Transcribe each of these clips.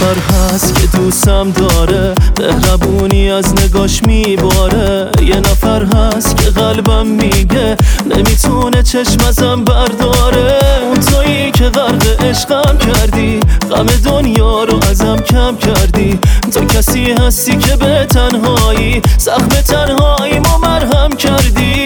نفر هست که دوستم داره، مهربونی از نگاش میباره. یه نفر هست که قلبم میگه نمیتونه چشم ازم برداره. اون تویی که غرق عشقم کردی، غم دنیا رو ازم کم کردی. تو کسی هستی که به تنهایی زخم تنهاییمو مرهم کردی.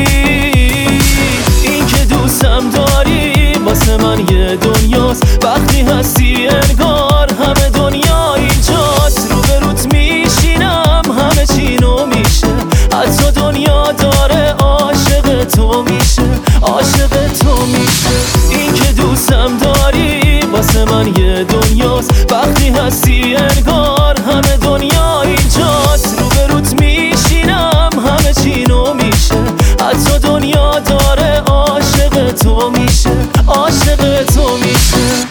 این که دوستم داری واسه من یه دنیاست، وقتی هستی انگار همه دنیا اینجاست. روبروت میشینم همه چی نو میشه، حتی دنیا داره عاشق تو میشه، عاشق تو میشه. این که دوستم داری واسه من یه دنیاست، وقتی هستی انگار همه دنیا اینجاست. روبروت میشینم همه چی نو میشه، حتی دنیا داره عاشق تو میشه، عاشق تو میشه.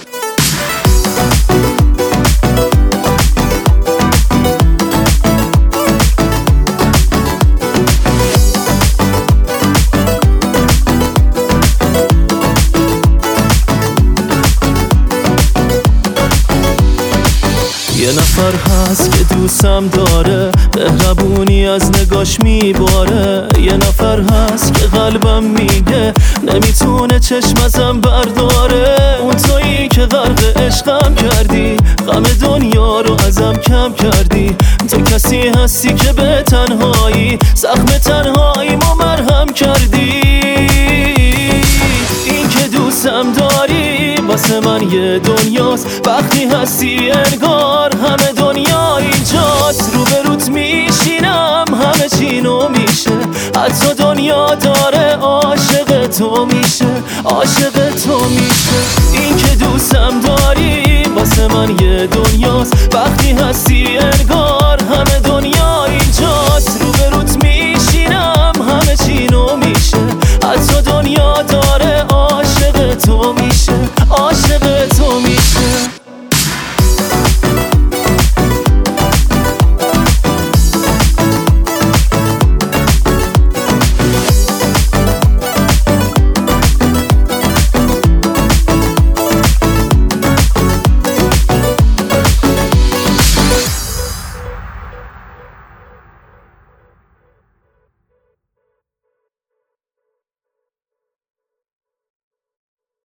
یه نفر هست که دوستم داره، مهربونی از نگاش میباره. یه نفر هست که قلبم میگه نمیتونه چشم ازم برداره. اون تویی که غرق عشقم کردی، غم دنیا رو ازم کم کردی. تو کسی هستی که به تنهایی زخم تنهاییمو مرهم کردی. این که دوستم داری واسه من یه دنیاست، وقتی هستی انگار همه دنیا اینجاست. روبروت میشینم همه چی نو میشه، حتی دنیا داره عاشق تو میشه، عاشق تو میشه. این که دوستم داری واسه من یه دنیاست، وقتی هستی انگار همه دنیا